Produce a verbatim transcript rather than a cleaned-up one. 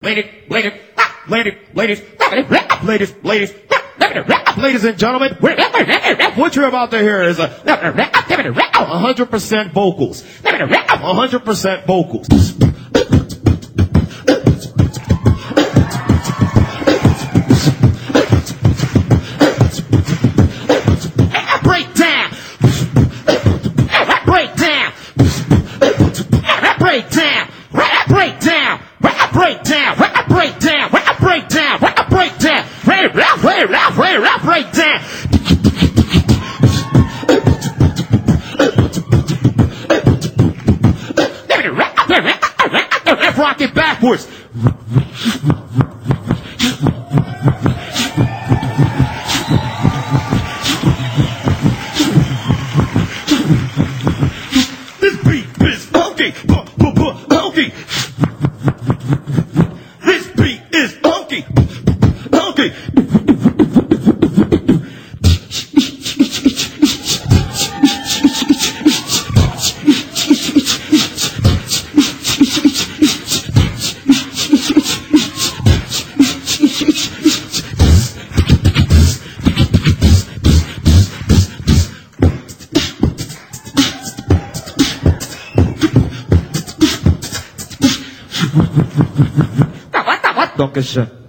Ladies, ladies, ladies, ladies, ladies, ladies, ladies and gentlemen, what you're about to hear is a one hundred percent vocals. one hundred percent vocals. Break down. Break down. Break down. Break down. Break down, break down, break down, break down, break down, break down. Rock it backwards. This beat is funky, funky. This beat is funky, funky. Dankeschön.